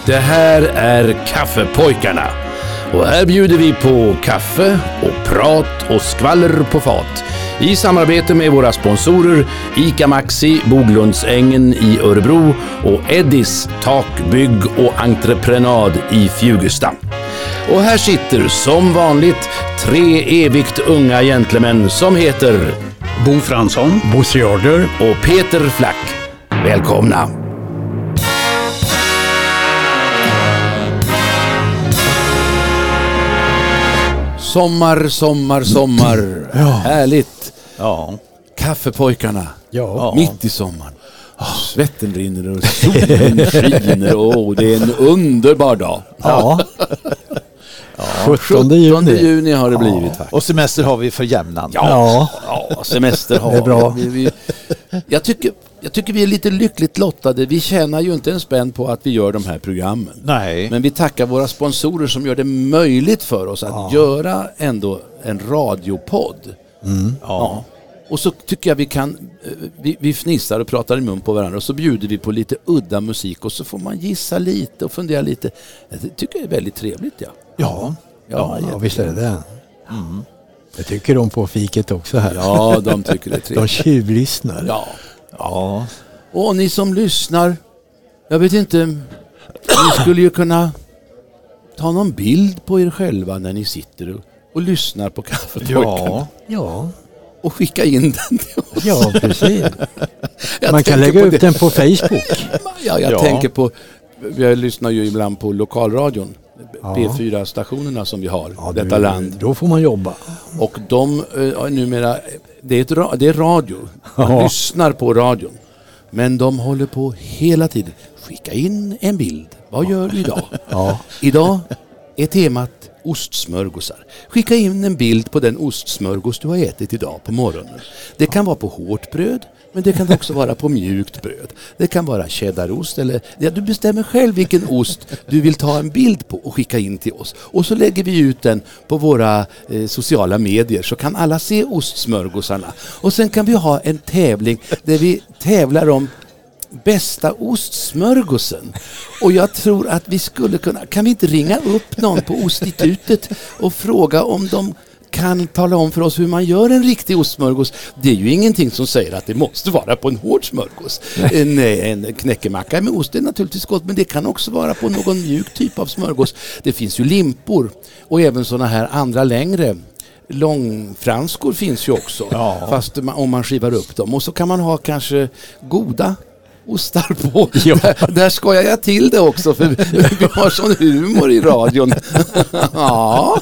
Det här är Kaffepojkarna. Och här bjuder vi på kaffe och prat och skvaller på fat. I samarbete med våra sponsorer ICA Maxi, Boglundsängen i Örebro och Eddis takbygg och entreprenad i Fjugesta. Och här sitter som vanligt 3 evigt unga gentlemän som heter Bo Fransson, Bosse Jarder och Peter Flack. Välkomna! Sommar. Ja. Härligt. Ja. Kaffepojkarna. Ja. Mitt i sommaren. Svetten rinner och solen skiner och det är en underbar dag. Ja. 17 juni har det blivit faktiskt. Och semester har vi för jämnan. Ja, semester har det är bra. vi. Jag tycker vi är lite lyckligt lottade. Vi tjänar ju inte en spänn på att vi gör de här programmen. Nej. Men vi tackar våra sponsorer som gör det möjligt för oss att göra ändå en radiopodd. Ja. Och så tycker jag vi fnissar och pratar i mun på varandra och så bjuder vi på lite udda musik och så får man gissa lite och fundera lite. Det tycker jag är väldigt trevligt, Ja, visst är det. Mm. Jag tycker de på fiket också här. Ja, de tycker det är trevligt. De tjuvlyssnar. Ja. Och ni som lyssnar, jag vet inte, ni skulle ju kunna ta någon bild på er själva när ni sitter och lyssnar på Kaffepojkarna. Ja. Och skicka in den till oss. Ja, precis. Man kan lägga upp den på Facebook. Jag tänker på, jag lyssnar ju ibland på lokalradion, P4-stationerna som vi har, detta land. Då får man jobba. Och de numera, det är radio. Man lyssnar på radion. Men de håller på hela tiden. Skicka in en bild. Vad gör du idag? Idag är temat ostsmörgåsar. Skicka in en bild på den ostsmörgås du har ätit idag på morgonen. Det kan vara på hårt bröd, men det kan också vara på mjukt bröd. Det kan vara cheddarost eller du bestämmer själv vilken ost du vill ta en bild på och skicka in till oss. Och så lägger vi ut den på våra sociala medier så kan alla se ostsmörgåsarna. Och sen kan vi ha en tävling där vi tävlar om bästa ostsmörgåsen. Och jag tror att vi skulle kunna, kan vi inte ringa upp någon på Ostitutet och fråga om de kan tala om för oss hur man gör en riktig ostsmörgås. Det är ju ingenting som säger att det måste vara på en hård smörgås. En knäckemacka med ost är naturligtvis gott, men det kan också vara på någon mjuk typ av smörgås. Det finns ju limpor och även såna här andra längre långfranskor finns ju också. Fast om man skivar upp dem. Och så kan man ha kanske goda ostar på. Där skojar jag till det också för vi har sån humor i radion. Ja.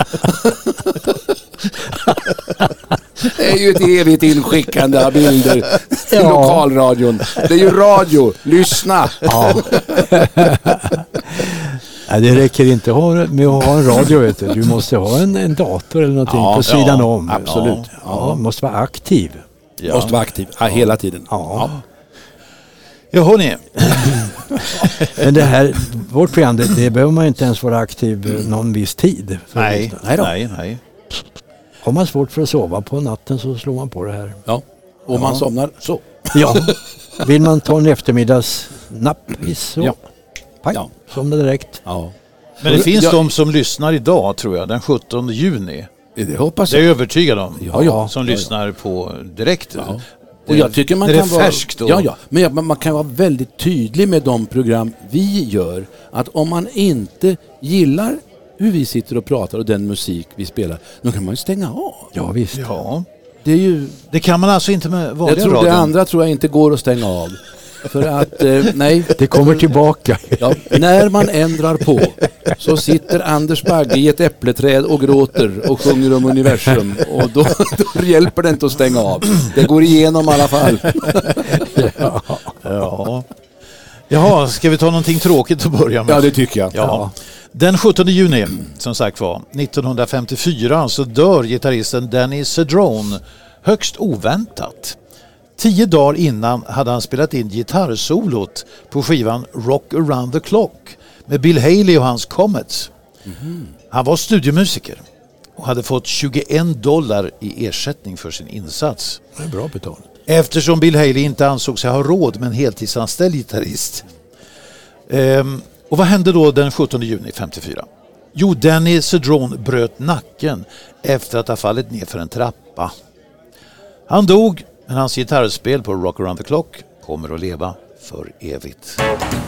Det är ju ett evigt inskickande av bilder till lokalradion. Det är ju radio. Lyssna. Nej, det räcker inte med att ha en radio, vet du. Du måste ha en dator eller någonting på sidan om. Absolut. Måste vara aktiv. Måste vara aktiv hela tiden. Ja, hörni. Men det här, vårt program, det behöver man inte ens vara aktiv någon viss tid. Nej. Har man svårt för att sova på natten så slår man på det här. Ja, och man somnar så. Ja, vill man ta en eftermiddagsnapp så somnar direkt. Ja. Men det finns de som lyssnar idag, tror jag, den 17 juni. Det hoppas jag. Det är jag övertygad om. Som lyssnar på direkt. Ja. Och jag tycker man kan vara färskt då. Men man kan vara väldigt tydlig med de program vi gör, att om man inte gillar hur vi sitter och pratar och den musik vi spelar, då kan man ju stänga av. Ja, visst. Ja. Det kan man alltså inte med vanliga radion. Det andra tror jag inte går att stänga av. För att, nej. Det kommer tillbaka. Ja, när man ändrar på så sitter Anders Bagge i ett äppleträd och gråter och sjunger om universum. Och då hjälper det inte att stänga av. Det går igenom i alla fall. Jaha, ska vi ta någonting tråkigt att börja med? Ja, det tycker jag. Ja. Den 17 juni, som sagt var, 1954 så dör gitarristen Danny Cedrone högst oväntat. 10 dagar innan hade han spelat in gitarrsolot på skivan Rock Around the Clock med Bill Haley och hans Comets. Han var studiomusiker och hade fått $21 i ersättning för sin insats. Det är bra betalt. Eftersom Bill Haley inte ansåg sig ha råd med en heltidsanställd gitarrist. Och vad hände då den 17 juni 54? Jo, Danny Cedrone bröt nacken efter att ha fallit ner för en trappa. Han dog, men hans gitarrspel på Rock Around the Clock kommer att leva för evigt.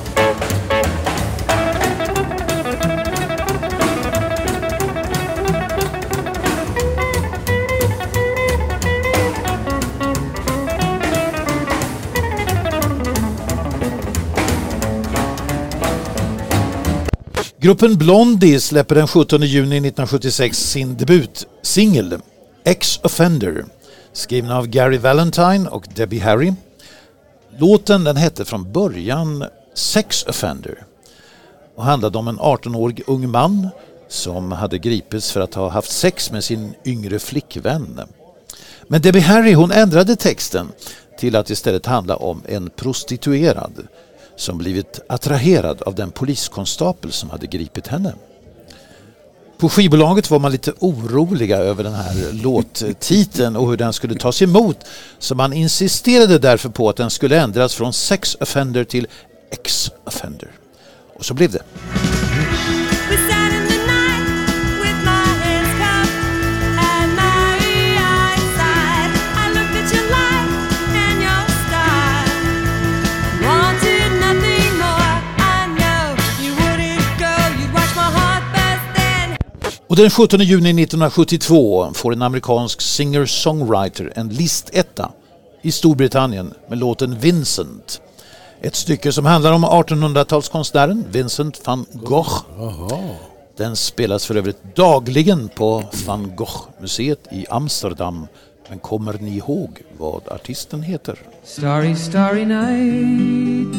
Gruppen Blondie släpper den 17 juni 1976 sin debutsingel Ex-Offender, skriven av Gary Valentine och Debbie Harry. Låten den hette från början Sex Offender och handlade om en 18-årig ung man som hade gripits för att ha haft sex med sin yngre flickvän. Men Debbie Harry hon ändrade texten till att istället handla om en prostituerad som blivit attraherad av den poliskonstapel som hade gripit henne. På skivbolaget var man lite oroliga över den här låttiteln och hur den skulle tas emot, så man insisterade därför på att den skulle ändras från Sex Offender till Ex-Offender. Och så blev det. Och den 17 juni 1972 får en amerikansk singer-songwriter en listetta i Storbritannien med låten Vincent. Ett stycke som handlar om 1800-talskonstnären Vincent van Gogh. Den spelas för övrigt dagligen på Van Gogh-museet i Amsterdam. Men kommer ni ihåg vad artisten heter? Starry, starry night.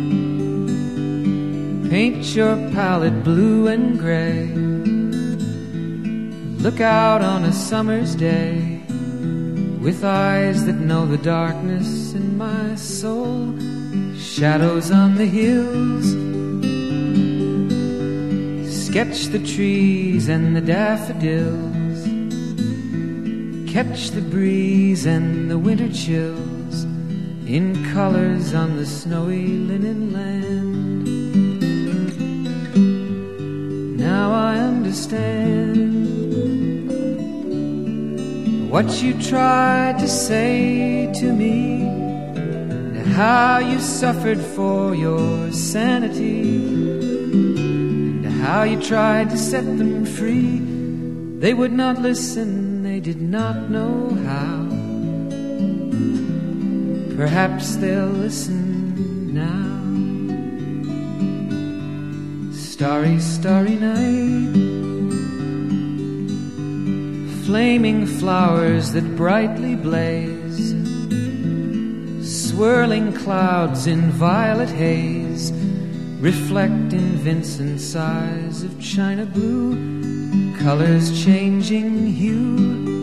Paint your palette blue and gray. Look out on a summer's day with eyes that know the darkness in my soul. Shadows on the hills. Sketch the trees and the daffodils. Catch the breeze and the winter chills in colors on the snowy linen land. Now I understand what you tried to say to me, and how you suffered for your sanity, and how you tried to set them free. They would not listen, they did not know how. Perhaps they'll listen now. Starry, starry night. Flaming flowers that brightly blaze, swirling clouds in violet haze, reflect in Vincent's eyes of china blue, colors changing hue.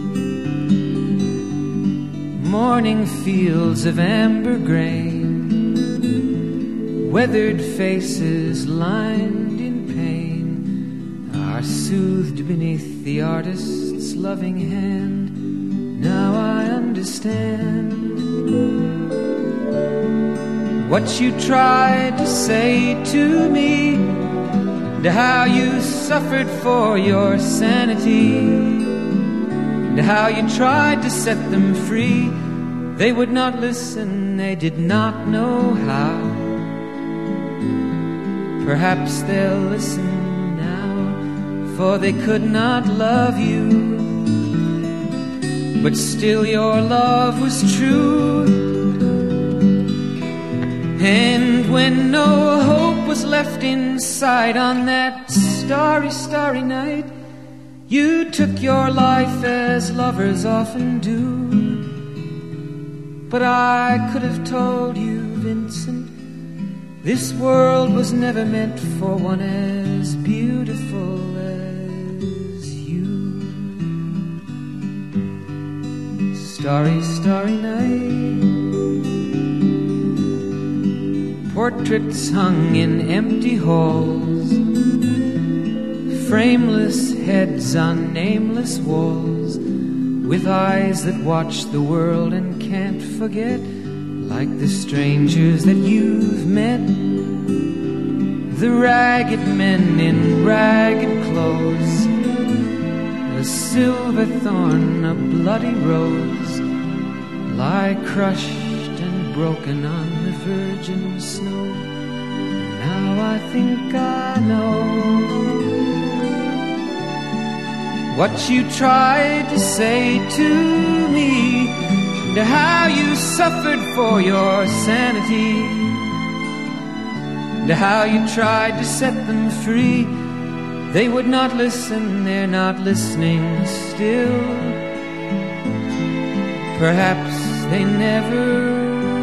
Morning fields of amber grain, weathered faces lined in pain, are soothed beneath the artist's loving hand. Now I understand what you tried to say to me, and how you suffered for your sanity, and how you tried to set them free. They would not listen, they did not know how. Perhaps they'll listen now, for they could not love you, but still your love was true. And when no hope was left inside on that starry, starry night, you took your life as lovers often do. But I could have told you, Vincent, this world was never meant for one as beautiful as you. Starry, starry night. Portraits hung in empty halls, frameless heads on nameless walls, with eyes that watch the world and can't forget, like the strangers that you've met. the ragged men in ragged clothes, a silver thorn, a bloody rose, lie crushed and broken on the virgin snow. Now I think I know what you tried to say to me, and how you suffered for your sanity, and how you tried to set them free. They would not listen, they're not listening still. Perhaps they never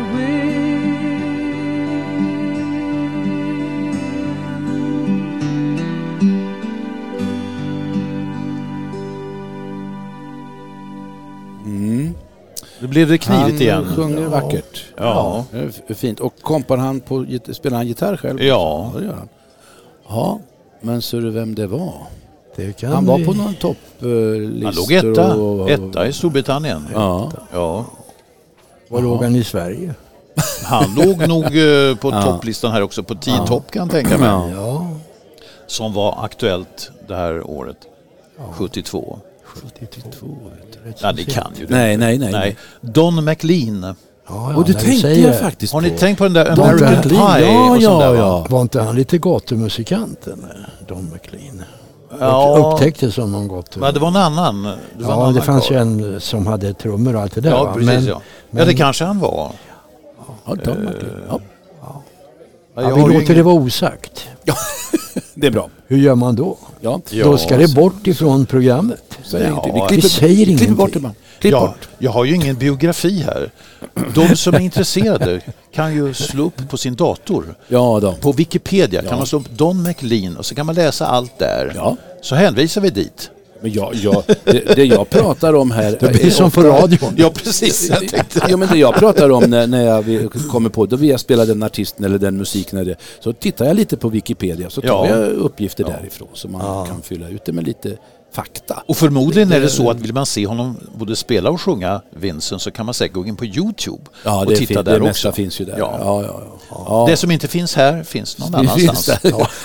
Det blev det knivigt igen. Han sjunger vackert. Ja. Det är fint. Och spelar han gitarr själv? Ja. Det gör han. Ja, men så är det vem det var? Han var på någon topplistor. Han låg etta i Storbritannien. Ja. Var låg han i Sverige? Han låg nog på topplistan här också. På 10 topp kan jag tänka mig. Ja. Som var aktuellt det här året. 72. 72. Ja, det kan ju det. Nej. Don McLean. Och det tänkte jag faktiskt på. Har ni tänkt på den där Don American McLean? Pie? Ja. Var inte han lite gatumusikanten, Don McLean? Ja. Upptäcktes som någon gatu. Men det var en annan. Det fanns ju en som hade trummor och allt det där. Ja, precis. Men det kanske han var. Ja, Don McLean. Vi låter det vara osagt. Ja, det är bra. Hur gör man då? Ja. Då ska det bort ifrån programmet. Vi klipper bort det bara. Jag har ju ingen biografi här. De som är intresserade kan ju slå upp på sin dator. Ja då. På Wikipedia kan man slå upp Don McLean och så kan man läsa allt där. Ja. Så hänvisar vi dit. Men det jag pratar om här... Det blir som på radion. Ja, precis. Men det jag pratar om när jag kommer på, då vill jag spela den artisten eller den musiken, så tittar jag lite på Wikipedia, så tar jag uppgifter därifrån, så man kan fylla ut det med lite fakta. Och förmodligen är det så att vill man se honom både spela och sjunga Vincent, så kan man säkert gå in på YouTube och titta där det också. Finns ju där. Ja. Det som inte finns här finns någon annanstans.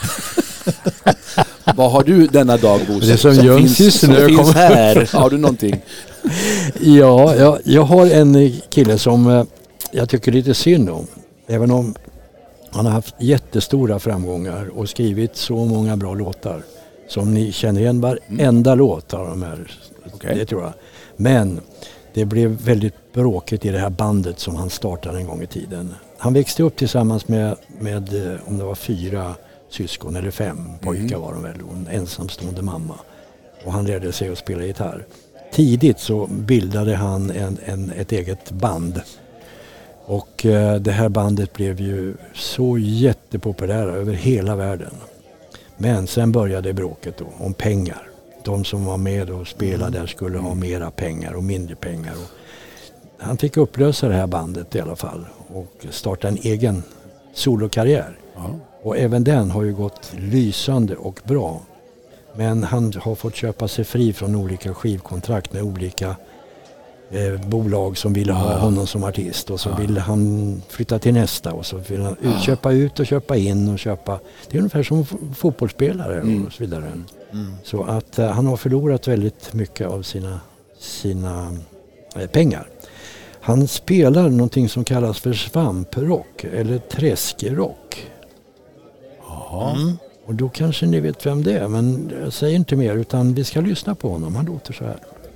Vad har du denna dag, Bosse? Det som finns här. Har du någonting? Ja, jag har en kille som jag tycker lite synd om. Även om han har haft jättestora framgångar och skrivit så många bra låtar. Som ni känner igen varenda låt av de här. Okay. Det tror jag. Men det blev väldigt bråkigt i det här bandet som han startade en gång i tiden. Han växte upp tillsammans med om det var 4 syskon eller 5 pojkar var de väl, och en ensamstående mamma. Och han lärde sig att spela gitarr. Tidigt så bildade han ett eget band. Och det här bandet blev ju så jättepopulära över hela världen. Men sen började bråket då om pengar. De som var med och spelade där skulle ha mera pengar och mindre pengar. Och han fick upplösa det här bandet i alla fall och starta en egen solokarriär. Ja. Och även den har ju gått lysande och bra. Men han har fått köpa sig fri från olika skivkontrakt med olika bolag som ville ha honom som artist. Och så ville han flytta till nästa och så ville han köpa ut och köpa in och köpa. Det är ungefär som fotbollsspelare och så vidare. Så att han har förlorat väldigt mycket av sina pengar. Han spelar någonting som kallas för svamprock eller träskrock. Och då kanske ni vet vem det är, men jag säger inte mer utan vi ska lyssna på honom. Han låter så här.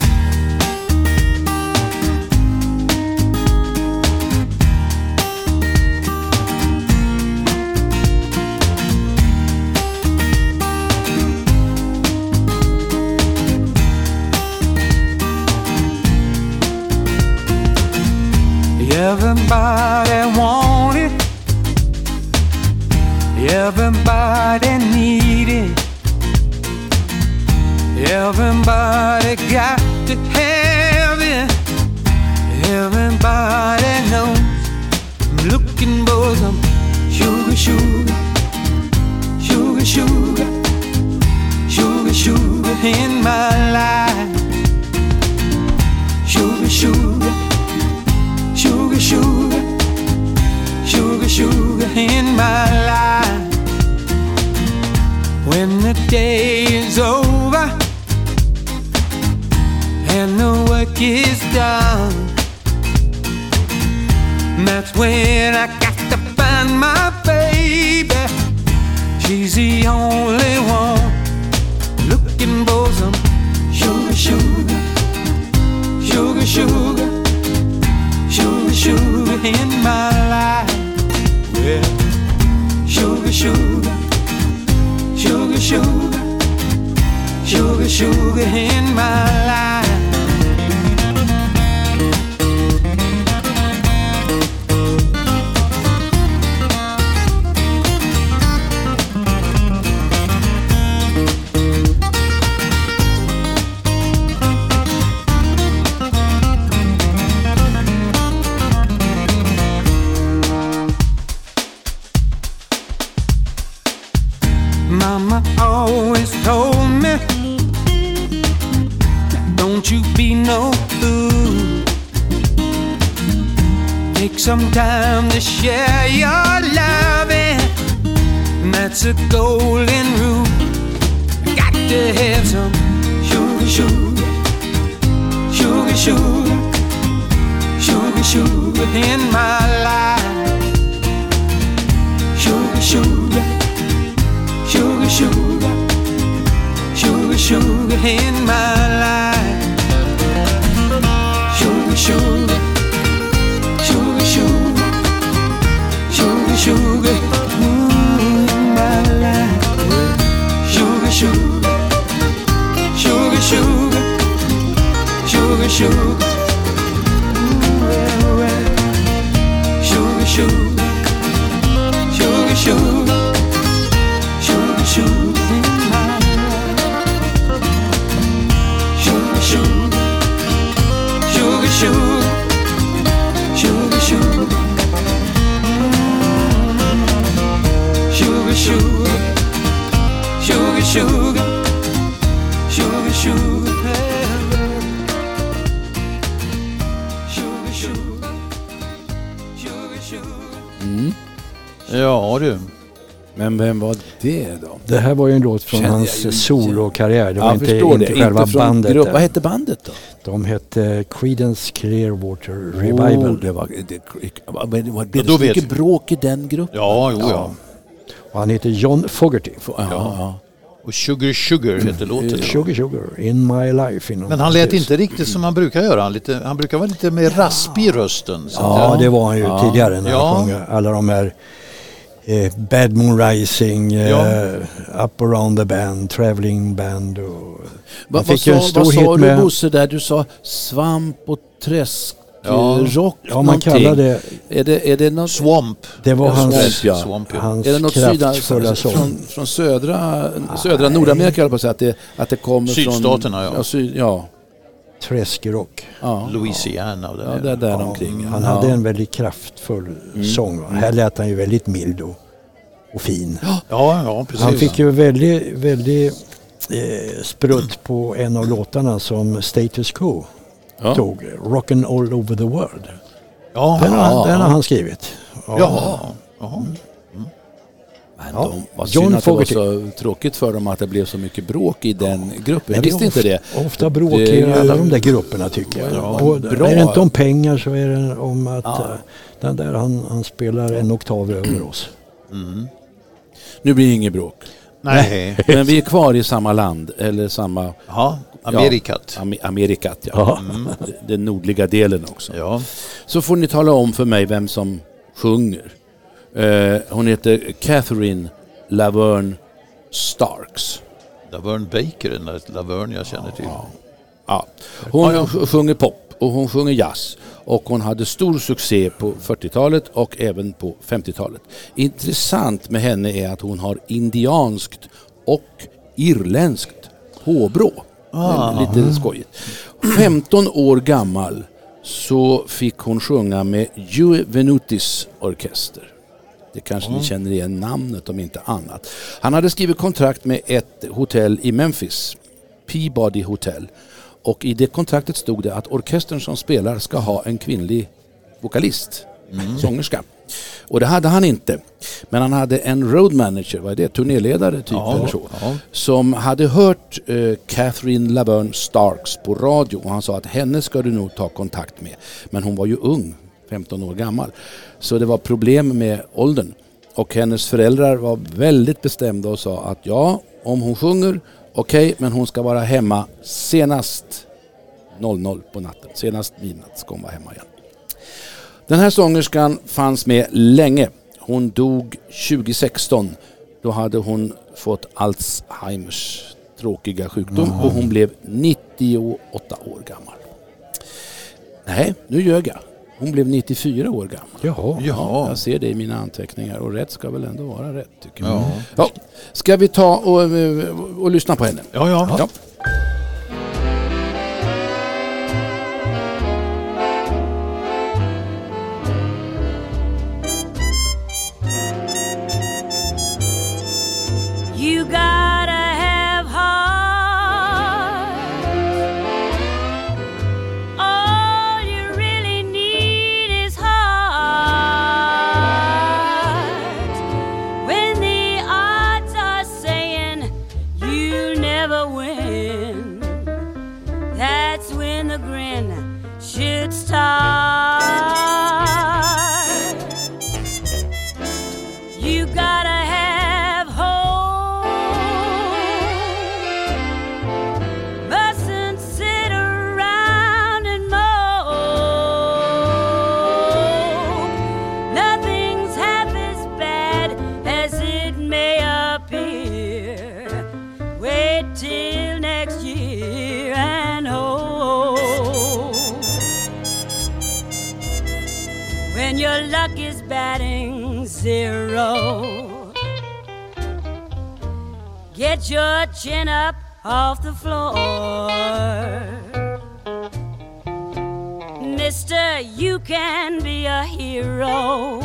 Everybody want it. Everybody need it. Everybody got to have it. Everybody knows I'm looking for some sugar, sugar, sugar, sugar, sugar, sugar in my life. Sugar, sugar, sugar, sugar, sugar, sugar in my life. day is over and the work is done, that's when I got to find my baby. She's the only one looking for some sugar, sugar, sugar, sugar, sugar, sugar in my life. Yeah. Sugar, sugar, sugar, sugar, sugar, sugar in my life. Mama always told me, don't you be no fool. Take some time to share your loving, that's a golden rule. Got to have some sugar, sugar, sugar, sugar, sugar, sugar in my life. Sugar, sugar, sugar, sugar, sugar, sugar in my life. Sugar, sugar, sugar, sugar, sugar, sugar, in my life. Sugar, sugar, sugar, sugar, sugar, sugar, sugar, sugar, sugar, sugar. Sugar in my life. Sugar, sugar, sugar, sugar, sugar, sugar, sugar, sugar, sugar, sugar, sugar, sugar, sugar, sugar. Ja du. Men vem var det då? Det här var ju en låt från hans solokarriär. Det var inte själva bandet. Grupp. Vad hette bandet då? De hette Creedence Clearwater Revival. Det var så mycket bråk i den gruppen. Ja. Och han heter John Fogerty. Ja. Och Sugar Sugar heter låten. Sugar Sugar, In My Life. Men han lät inte riktigt som han brukar göra. Han brukar vara lite mer raspig i rösten. Ja, det var han ju tidigare när han sjöng alla de här Bad Moon Rising, Up Around the Band, Traveling Band. Och vad sa du Bosse där? Du sa svamp och träsk. Rock. Ja, man kallar det. Är det något Swamp? Det var hans är det något kraftfulla sång. Från södra Nordamerika, jag på att säga att det kommer Sydstaterna, från träskrock. Ja. Louisiana. Det är där omkring. Han hade en väldigt kraftfull sång. Här lät han ju väldigt mild och fin. Ja, precis. Han fick ju väldigt sprutt på en av låtarna som Status Quo tog. Rockin' All Over the World. Den har han skrivit. Vad synd att det var så tråkigt för dem att det blev så mycket bråk i den gruppen. Jag visste inte det. Ofta bråkar alla de där grupperna, tycker jag. Är det inte om pengar så är det om att den där han spelar en oktav över oss. Nu blir det inget bråk. Nej. Men vi är kvar i samma land eller samma... Amerikat. Amerikat, den nordliga delen också. Ja. Så får ni tala om för mig vem som sjunger. Hon heter Catherine Laverne Starks. Laverne Baker, den där Laverne jag känner till. Hon sjunger pop och hon sjunger jazz. Och hon hade stor succé på 40-talet och även på 50-talet. Intressant med henne är att hon har indianskt och irländskt påbrå. Lite skojigt. 15 år gammal så fick hon sjunga med Joe Venutis orkester. Det kanske ni känner igen namnet om inte annat. Han hade skrivit kontrakt med ett hotell i Memphis, Peabody Hotel. Och i det kontraktet stod det att orkestern som spelar ska ha en kvinnlig vokalist, sångerska. Och det hade han inte. Men han hade en road manager, vad är det? Turnéledare typ eller så. Ja. Som hade hört Catherine Laverne Starks på radio. Och han sa att henne ska du nog ta kontakt med. Men hon var ju ung, 15 år gammal. Så det var problem med åldern. Och hennes föräldrar var väldigt bestämda och sa att ja, om hon sjunger, okej, men hon ska vara hemma senast 00 på natten. Senast midnatt ska hon vara hemma igen. Den här sångerskan fanns med länge. Hon dog 2016. Då hade hon fått Alzheimers tråkiga sjukdom och hon blev 98 år gammal. Nej, nu ljög jag. Hon blev 94 år gammal. Jaha. Ja, jag ser det i mina anteckningar och rätt ska väl ändå vara rätt tycker jag. Ja. Ska vi ta och lyssna på henne? Ja. You gotta have heart. All you really need is heart. When the odds are saying you'll never win, that's when the grin should start. You gotta have hope. When your luck is batting 0, get your chin up off the floor. Mister, you can be a hero.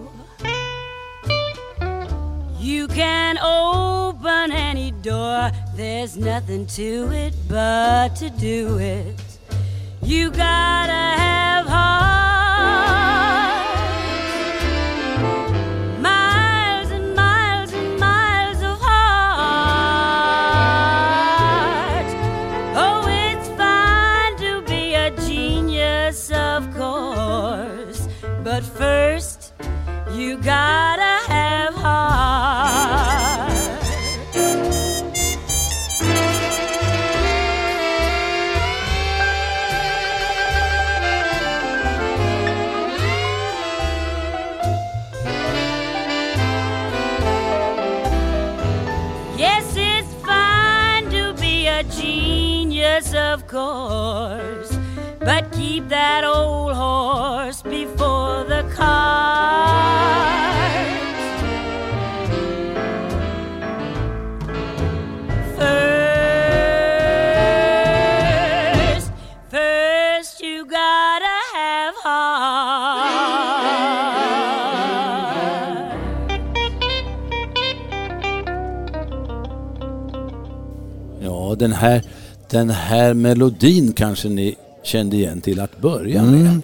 You can open any door. There's nothing to it but to do it. You gotta have heart. Miles and miles and miles of heart. Oh, it's fine to be a genius, of course. But first, you gotta have heart. Of course, but keep that old horse before the cart. First you gotta have heart. Ja, den här melodin kanske ni kände igen till att börja med.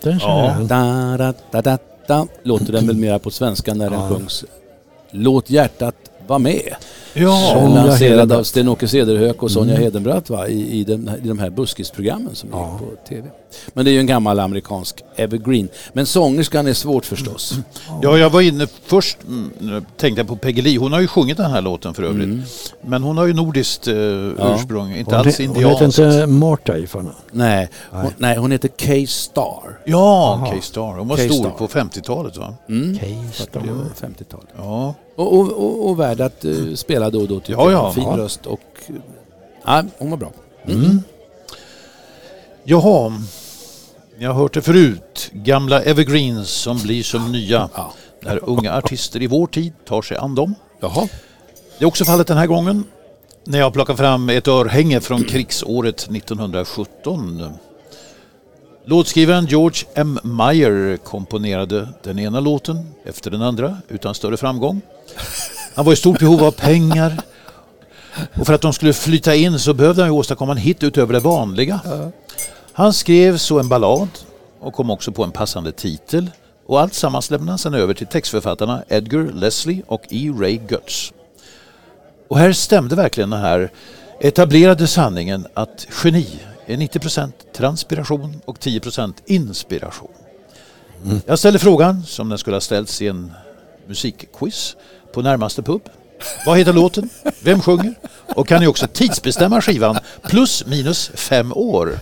Låter den väl mer på svenska när den sjungs. Låt hjärtat vara med. Ja. Lanserad av Sten-Åke Cederhök och Sonja Hedenbratt i de här buskisprogrammen som är på tv. Men det är ju en gammal amerikansk evergreen. Men sångerskan är svårt förstås. Ja, jag var inne först, tänkte på Peggy Lee. Hon har ju sjungit den här låten för övrigt. Men hon har ju nordiskt ursprung, inte alls indianskt. Hon heter inte Marta i förnamn. Nej, hon heter K-Star. Ja, K-Star. Hon var stor på 50-talet, va? K-Star. 50-talet. Ja. Och värd att spela då typ fin röst och hon var bra. Jaha, jag har hört det förut. Gamla evergreens som blir som nya när unga artister i vår tid tar sig an dem. Jaha. Det är också fallet den här gången när jag plockar fram ett örhänge från krigsåret 1917. Låtskrivaren George M. Meyer komponerade den ena låten efter den andra utan större framgång. Han var i stort behov av pengar och för att de skulle flyta in så behövde han åstadkomma en hit utöver det vanliga. Han skrev så en ballad och kom också på en passande titel Och allt sammans lämnas sen över till textförfattarna Edgar Leslie och E. Ray Götz. Och här stämde verkligen den här etablerade sanningen att geni är 90% transpiration och 10% inspiration. Jag ställer frågan som den skulle ha ställts i en musikquiz på närmaste pub. Vad heter låten? Vem sjunger? Och kan ni också tidsbestämma skivan plus minus 5 år?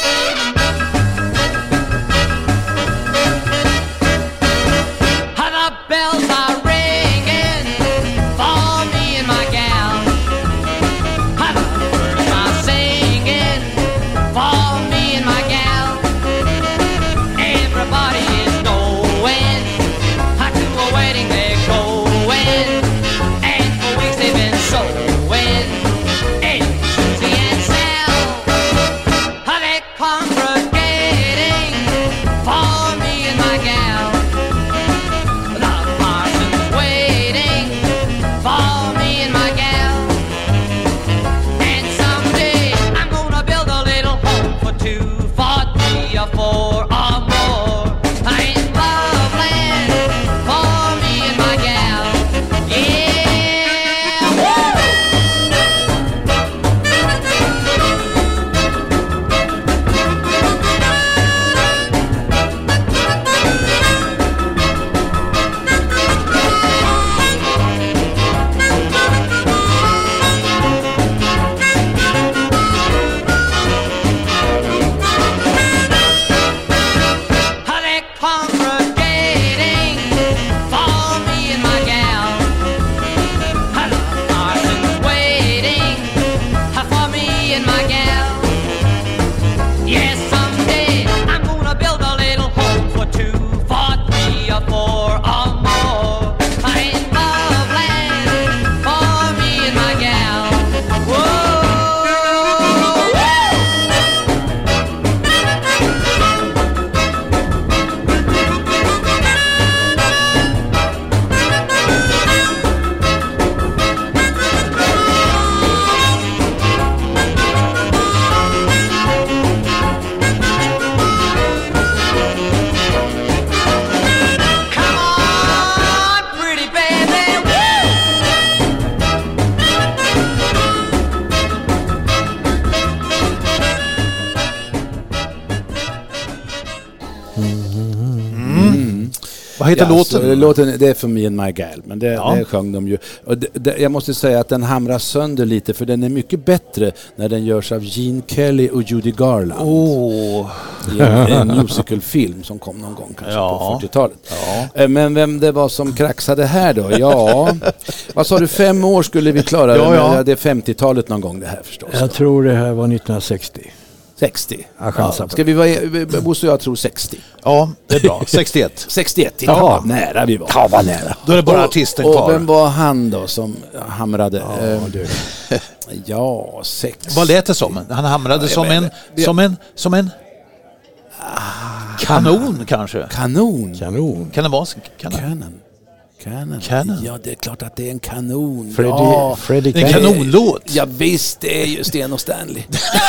Vad heter låten? Låten? Det är för Me and My Gal, men det sjöng de ju. Och jag måste säga att den hamrar sönder lite, för den är mycket bättre när den görs av Gene Kelly och Judy Garland. I en musicalfilm som kom någon gång kanske på 40-talet. Ja. Men vem det var som kraxade här då? Ja, vad sa du, 5 år skulle vi klara det? Men det är 50-talet någon gång det här förstås. Jag tror det här var 1960. 60. Ja, ska vi vara, Bosse och jag tror 60. Ja, det är bra. 61. 61, ja, nära vi var. Ja, vad nära. Då är det bara artisten kvar. Och vem var han då som hamrade? Ja, 6. Vad lät det som? Han hamrade som en kanon kanske. Kanon. Kan det vara Kanon. Ja, det är klart att det är en kanon. Freddie en kanonlåt. Ja, visst, det är ju Sten och Stanley.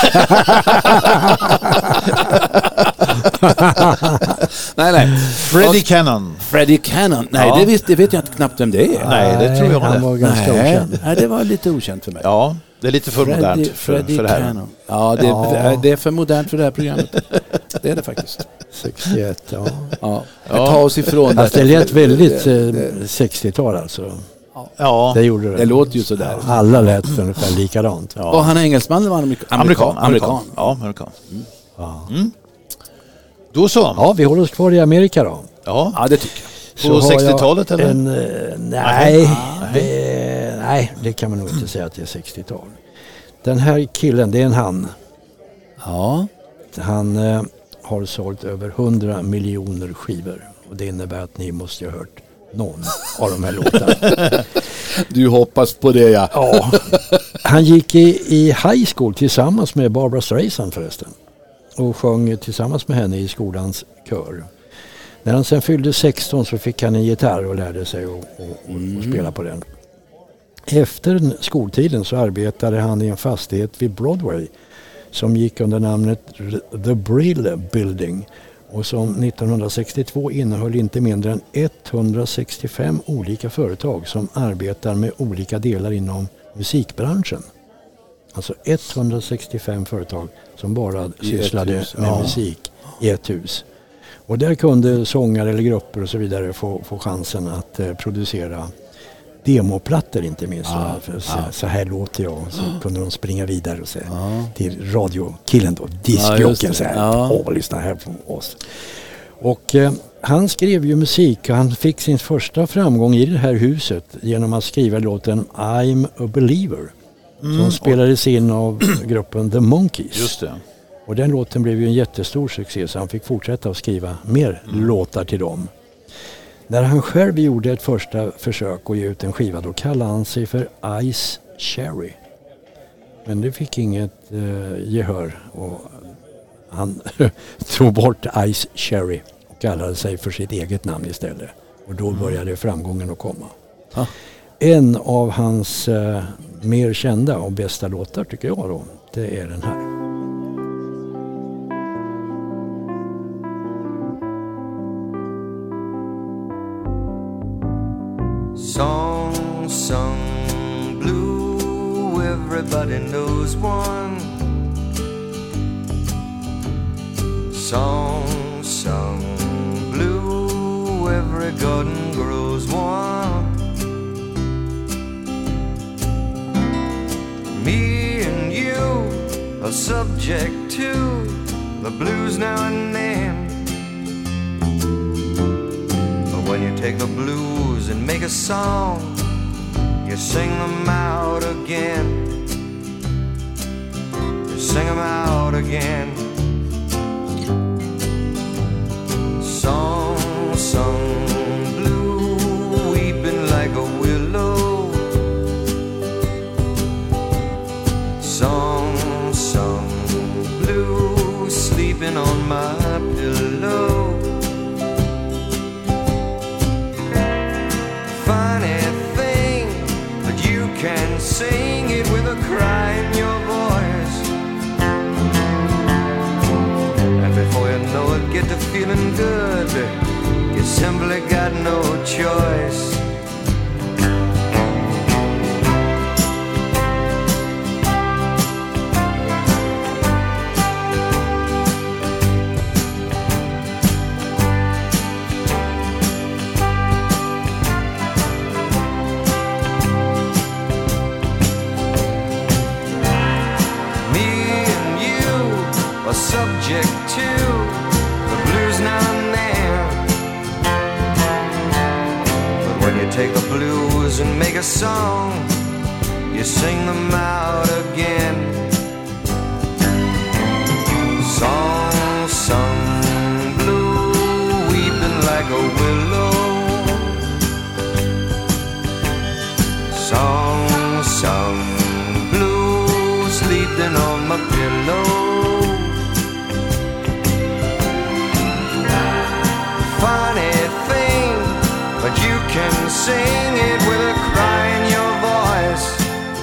nej. Freddie Cannon. Nej, det vet jag inte knappt vem det är. Nej, det tror jag han var ganska okänd. Nej, det var lite okänt för mig. Ja, det är lite för modernt för det här. Cannon. Ja, det är för modernt för det här programmet. Det är det faktiskt. 61, ja. Ta oss ifrån det. Det lät väldigt 60-tal alltså. Ja, det gjorde det. Det låter ju sådär. Alla lät ungefär likadant. Var han engelsman eller var han amerikan? Ja, amerikan. Mm. Då så. Ja, vi håller oss kvar i Amerika då. Ja, det tycker jag. På 60-talet eller? Nej, det kan man nog inte säga att det är 60-tal. Den här killen, det är en han. Ja. Han har sålt över 100 miljoner skivor. Och det innebär att ni måste ha hört någon av de här låtarna. Du hoppas på det, ja. Ja. Han gick i high school tillsammans med Barbra Streisand förresten. Och sjöng tillsammans med henne i skolans kör. När han sen fyllde 16 så fick han en gitarr och lärde sig att spela på den. Efter skoltiden så arbetade han i en fastighet vid Broadway som gick under namnet The Brill Building. och som 1962 innehöll inte mindre än 165 olika företag som arbetar med olika delar inom musikbranschen. Alltså 165 företag som bara sysslade med musik i ett hus. Och där kunde sångare eller grupper och så vidare få chansen att producera demoplattor inte minst. Så här låter jag. Så kunde de springa vidare och säga till radiokillen då, diskjocken så här. Lyssna här på oss. Och han skrev ju musik och han fick sin första framgång i det här huset genom att skriva låten I'm a Believer. Som spelades in av gruppen The Monkees. Just det. Och den låten blev ju en jättestor succé så han fick fortsätta att skriva mer låtar till dem. När han själv gjorde ett första försök att ge ut en skiva då kallade han sig för Ice Cherry. Men det fick inget gehör och han tog bort Ice Cherry och kallade sig för sitt eget namn istället. Och då började framgången att komma. En av hans mer kända och bästa låtar tycker jag då, det är den här. Song sung blue, everybody knows one. Song sung blue, every garden grows one. Me and you are subject to the blues now and then. But when you take the blues and make a song, you sing them out again. You sing them out again. Song sung blue, weeping like a willow. Song sung blue, sleeping on my pillow. Funny thing, but you can sing it with a cry in your voice. And before you know it, get to feeling good. You simply got no choice. Subject to the blues now and then. But when you take the blues and make a song, you sing them out again. Song sung blue, weeping like a willow. Song sung blue, sleeping on my pillow. Funny thing, but you can sing it with a cry in your voice.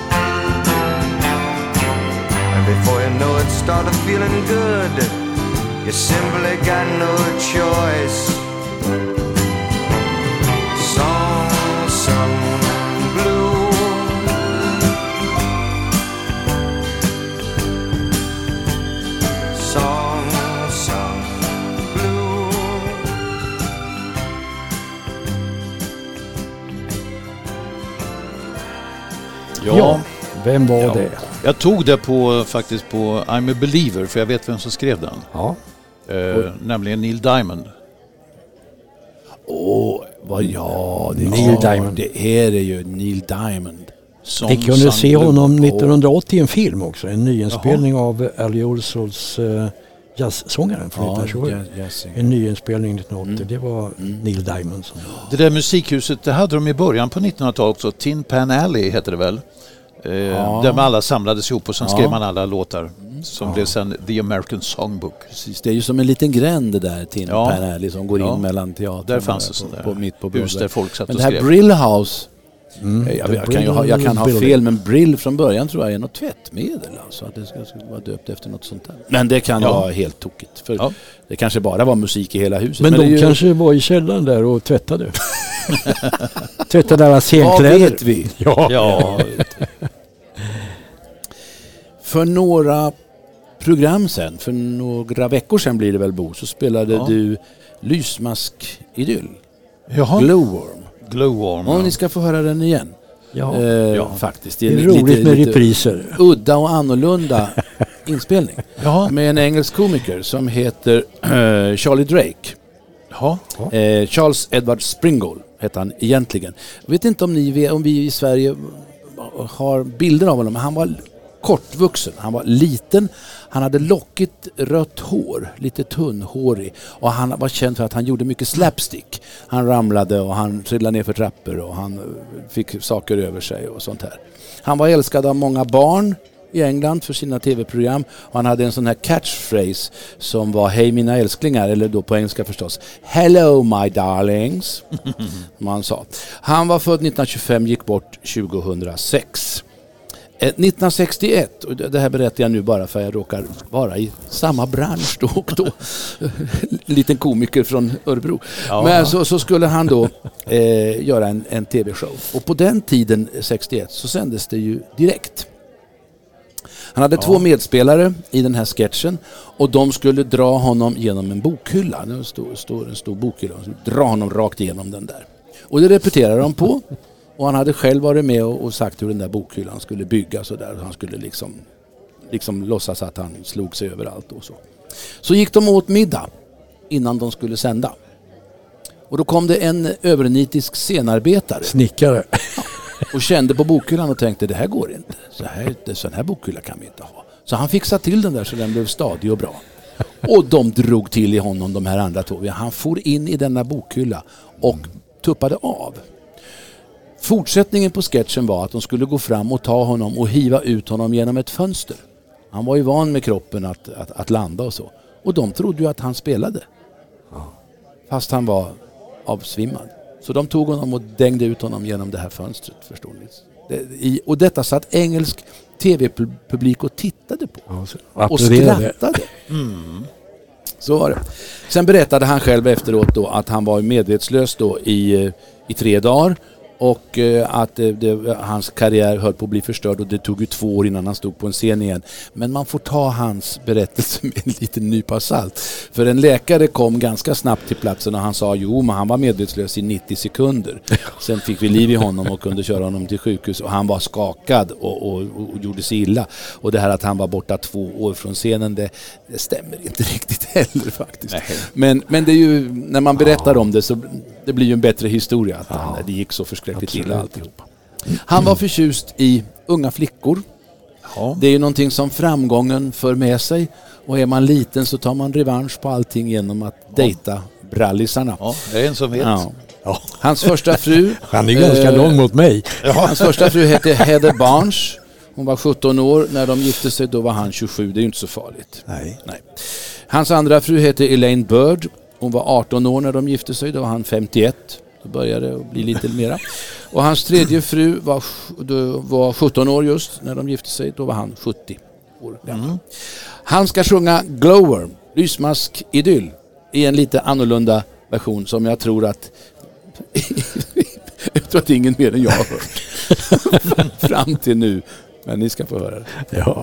And before you know it, started feeling good. You simply got no choice. Song sung blue. Song sung blue. Ja, vem var det? Jag tog det faktiskt på I'm a Believer, för jag vet vem som skrev den. Ja. Nämligen Neil Diamond. Neil Diamond. Det är ju Neil Diamond. Vi kunde se honom 1980 i en film också. En nyinspelning av Ali Olsols jazzsångaren från 1927. En nyinspelning 1980. Det var Neil Diamond. Det där musikhuset, det hade de i början på 1900-talet också. Tin Pan Alley heter det väl. Där man alla samlades ihop och sen skrev man alla låtar. Som blev sen The American Songbook. Precis, det är ju som en liten gränd det där Tin Pan Alley som går in mellan teatern. Där fanns det sån där mitt på hus där folk satt men och det här skrev. Brill House Jag kan ha fel, men Brill från början tror jag är något tvättmedel. Alltså att det ska vara döpt efter något sånt där. Men det kan vara helt tokigt. För det kanske bara var musik i hela huset. Men de kanske var i källaren där och tvättade. Tvättade alla scenkläder. Vad vet vi? Ja. För några program sen, för några veckor sedan blir det väl, Bo, så spelade du Lysmask-idyll. Glowworm. Om ni ska få höra den igen. Faktiskt. Det är roligt med repriser. Udda och annorlunda inspelning. Med en engelsk komiker som heter Charlie Drake. Charles Edward Springall heter han egentligen. Jag vet inte om vi i Sverige har bilder av honom, men han var kortvuxen, han var liten, han hade lockigt rött hår, lite tunnhårig, och han var känd för att han gjorde mycket slapstick. Han ramlade och han trillade ner för trappor och han fick saker över sig och sånt här. Han var älskad av många barn i England för sina tv-program, och han hade en sån här catchphrase som var hej mina älsklingar, eller då på engelska förstås hello my darlings, som han sa. Han var född 1925, gick bort 2006. 1961, och det här berättar jag nu bara för jag råkar vara i samma bransch då och då. Liten komiker från Örebro. Men så skulle han då göra en tv-show. Och på den tiden, 61, så sändes det ju direkt. Han hade 2 medspelare i den här sketchen, och de skulle dra honom genom en bokhylla. Det står en stor bokhylla. Dra honom rakt igenom den där. Och det repeterar de på. Och han hade själv varit med och sagt hur den där bokhyllan skulle byggas och där. Han skulle liksom låtsas att han slog sig överallt och så. Så gick de åt middag innan de skulle sända. Och då kom det en övernitisk scenarbetare. Snickare. Och kände på bokhyllan och tänkte, det här går inte. Sån här bokhylla kan vi inte ha. Så han fixade till den där så den blev stadig och bra. Och de drog till i honom, de här andra 2. Han for in i denna bokhylla och tuppade av. Fortsättningen på sketchen var att de skulle gå fram och ta honom och hiva ut honom genom ett fönster. Han var ju van med kroppen att landa och så. Och de trodde ju att han spelade. Fast han var avsvimmad. Så de tog honom och dängde ut honom genom det här fönstret, förstår ni. Och detta satt engelsk tv-publik och tittade på. Och skrattade. Så var det. Sen berättade han själv efteråt då att han var medvetslös då i 3 dagar. Och att hans karriär höll på att bli förstörd, och det tog ju 2 år innan han stod på en scen igen. Men man får ta hans berättelse med en liten nypa salt. För en läkare kom ganska snabbt till platsen och han sa men han var medvetslös i 90 sekunder. Sen fick vi liv i honom och kunde köra honom till sjukhus, och han var skakad och gjorde sig illa. Och det här att han var borta 2 år från scenen, det stämmer inte riktigt heller faktiskt. Men det är ju, när man berättar om det, så det blir ju en bättre historia att det gick så förskräckligt illa alltihopa. Han var förtjust i unga flickor. Det är ju någonting som framgången för med sig, och är man liten så tar man revansch på allting genom att dejta brallisarna. Det är en som vet. Hans första fru, han är ganska lång mot mig. Hans första fru hette Heather Barnes. Hon var 17 år när de gifte sig, då var han 27. Det är ju inte så farligt. Nej. Hans andra fru hette Elaine Bird. Hon var 18 år när de gifte sig, då var han 51. Då började det bli lite mera. Och hans tredje fru var 17 år just när de gifte sig, då var han 70 år gammal. Han ska sjunga Glowworm, Lysmask-idyll, i en lite annorlunda version som jag tror att ingen mer än jag har hört fram till nu. Men ni ska få höra det. Ja.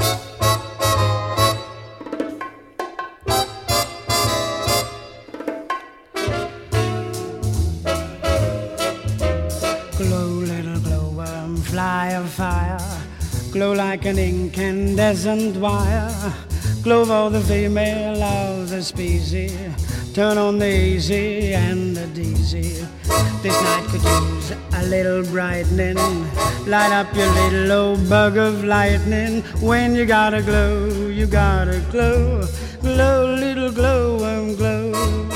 Glow like an incandescent wire. Glow for the female of the species. Turn on the easy and the DZ. This night could use a little brightening. Light up your little old bug of lightning. When you gotta glow, you gotta glow. Glow, little glowworm, glow.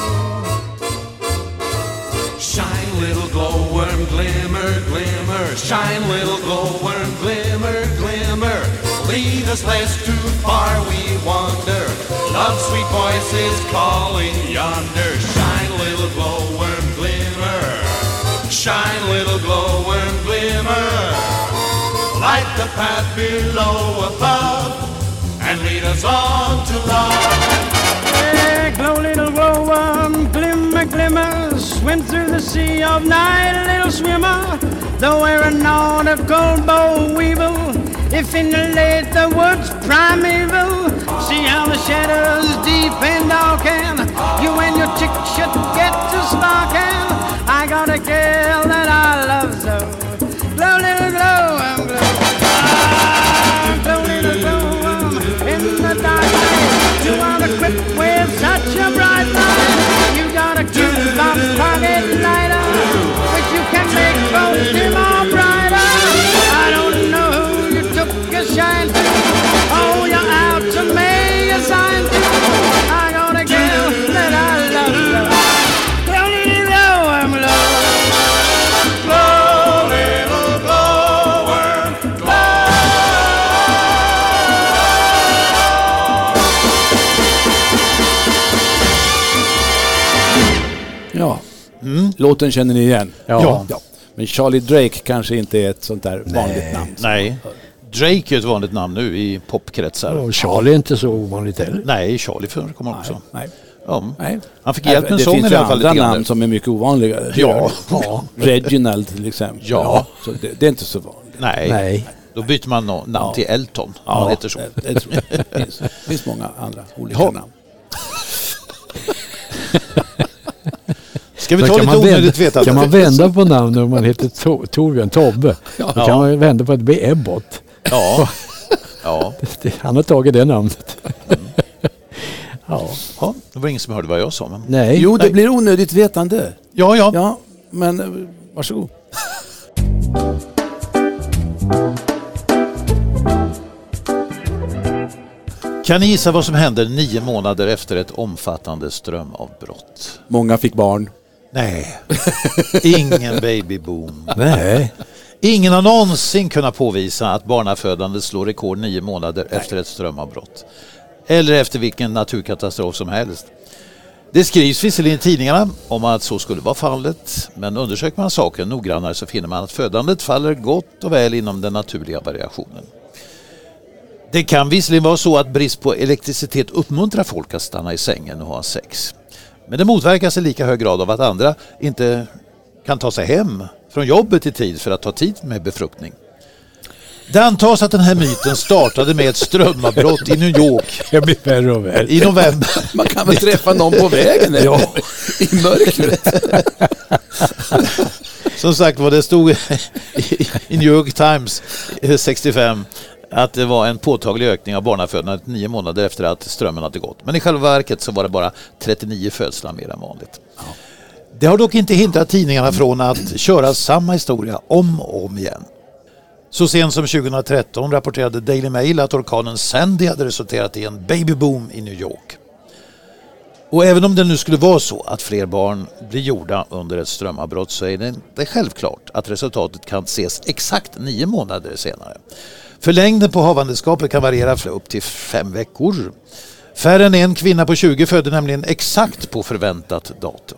Shine, little glowworm, glimmer, glimmer. Shine, little glowworm, glimmer, glimmer. Lead us lest too far we wander. Love's sweet voice is calling yonder. Shine, little glowworm, glimmer. shine, little glowworm glimmer. Light the path below, above, and lead us on to love. Hey, glow, little glowworm, glimmer, glimmer, swim through the sea of night, little swimmer. Though we're a nautical boll weevil, if in the late the woods primeval, see how the shadows deep and darken. You and your chick should get to sparking. I got a girl that I love so. Glow, little glowworm, glow. Ah, glow, little glowworm, in the dark night. You are equipped with such a bright light. You got a cute box pocket lighter, which you can make both dim or brighter. I don't know who you took a shine to. Oh, you're out to me, a sign to. I got a girl that I love so. Glow, little glowworm, glow. Glow, little glowworm, glow. Ja, låten känner ni igen. Ja. Men Charlie Drake kanske inte är ett sånt där vanligt namn. Nej. Drake är ett vanligt namn nu i popkretsar. Och Charlie är inte så ovanligt heller. Nej, Charlie förekommer också. Nej. Ja. Nej. Han fick hjälp med det sången finns i alla fall andra lite grann. namn som är mycket ovanliga. Ja. Reginald till exempel. Ja. Så det är inte så vanligt. Nej. Då byter man namn till Elton. Han heter så. Det tror jag. Det finns många andra olika namn. Ska vi ta lite onödigt vetande? Kan man vända på namn om man heter Torbjörn, Tobbe? Då kan man vända på att det blir Ebbot. Ja. Ja. Han har tagit det namnet. Ja, det var ingen som hörde vad jag sa. Men... Nej. Jo, det blir onödigt vetande. Ja. Men varsågod. Kan ni gissa vad som händer 9 månader efter ett omfattande strömavbrott? Många fick barn. Nej, ingen babyboom. Nej. Ingen har någonsin kunnat påvisa att barnafödandet slår rekord 9 månader efter ett strömavbrott. Eller efter vilken naturkatastrof som helst. Det skrivs visserligen i tidningarna om att så skulle vara fallet, men undersöker man saken noggrannare så finner man att födandet faller gott och väl inom den naturliga variationen. Det kan visserligen vara så att brist på elektricitet uppmuntrar folk att stanna i sängen och ha sex. Men det motverkas i lika hög grad av att andra inte kan ta sig hem från jobbet i tid för att ta tid med befruktning. Det antas att den här myten startade med ett strömavbrott i New York. Jag blir värre och värre. I november. Man kan väl träffa någon på vägen i mörkret. Som sagt var, det stod i New York Times 65 att det var en påtaglig ökning av barnafödandet 9 månader efter att strömmen hade gått. Men i själva verket så var det bara 39 födslar mer än vanligt. Det har dock inte hindrat tidningarna från att köra samma historia om och om igen. Så sent som 2013 rapporterade Daily Mail att orkanen Sandy hade resulterat i en babyboom i New York. Och även om det nu skulle vara så att fler barn blir gjorda under ett strömavbrott så är det inte självklart att resultatet kan ses exakt 9 månader senare. För längden på havandeskapet kan variera för upp till 5 veckor. Färre än en kvinna på 20 födde nämligen exakt på förväntat datum.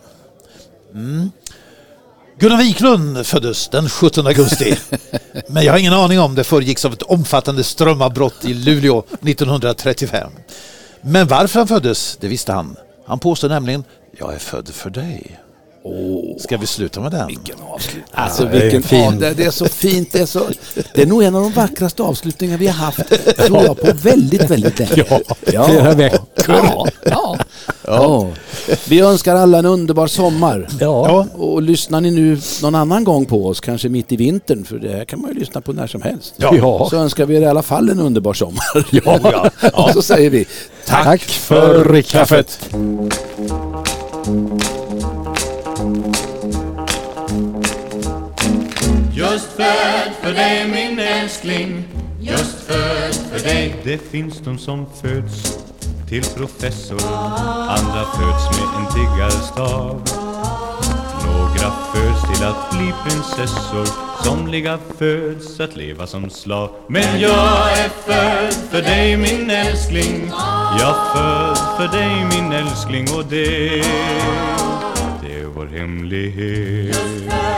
Gunnar Wiklund föddes den 17 augusti. Men jag har ingen aning om det föregicks av ett omfattande strömavbrott i Luleå 1935. Men varför han föddes, det visste han. Han påstod nämligen, jag är född för dig. Ska vi sluta med den? Vilken avslutning. Alltså vilken fin. Det är så fint. Det är nog en av de vackraste avslutningar vi har haft, tror jag, på väldigt, väldigt länge. Flera veckor. Ja. Vi önskar alla en underbar sommar. Ja. Och lyssnar ni nu någon annan gång på oss, kanske mitt i vintern, för det här kan man ju lyssna på när som helst. Ja. Så önskar vi er i alla fall en underbar sommar. Ja. Och så säger vi Tack för kaffet. Just född för dig min älskling, just född för dig. Det finns de som föds till professor, andra föds med en tiggarstav. Några föds till att bli prinsessor, somliga föds att leva som slav. Men jag är född för dig min älskling, jag född för dig min älskling, och det är vår hemlighet.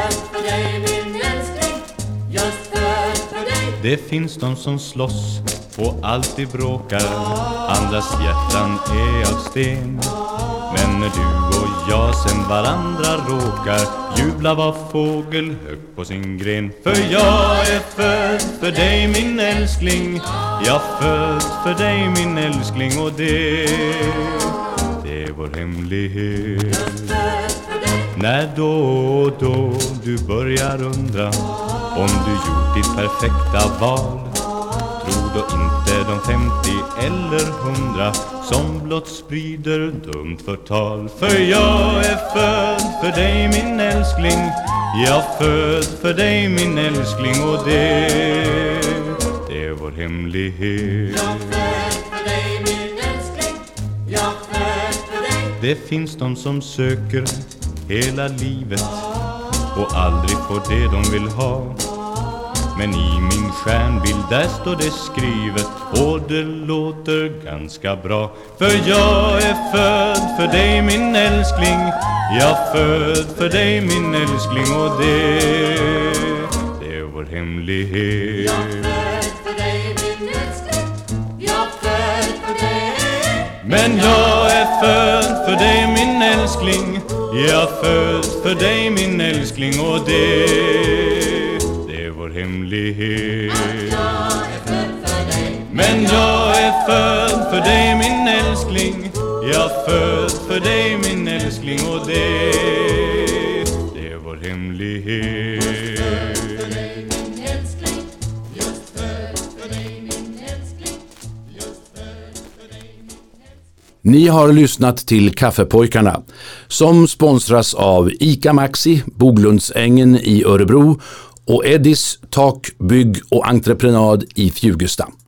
dig min älskling, just född för dig. Det finns de som slåss och alltid bråkar, andras hjärtan är av sten. Men när du och jag sen varandra råkar, jubla var fågel högt på sin gren. För jag är född för dig min älskling, jag född för dig min älskling, och det är vår hemlighet. När då och då du börjar undra om du gjort ditt perfekta val, tro då inte de 50 eller 100 som blott sprider dumt förtal. För jag är född för dig min älskling, jag född för dig min älskling, och det är vår hemlighet. Jag född för dig min älskling, jag född för dig. Det finns de som söker hela livet och aldrig får det de vill ha. Men i min stjärnbild där står det skrivet, och det låter ganska bra. För jag är född för dig min älskling, jag född för dig min älskling, och det är vår hemlighet. Jag född för dig min älskling, jag född för dig. Men jag är född för dig min älskling, jag född för dig min älskling, och det är vår hemlighet. Men jag är född för dig min älskling, jag född för dig min älskling, och det är vår hemlighet. Ni har lyssnat till Kaffepojkarna som sponsras av ICA Maxi, Boglundsängen i Örebro och Eddis Tak, bygg och entreprenad i Fjugesta.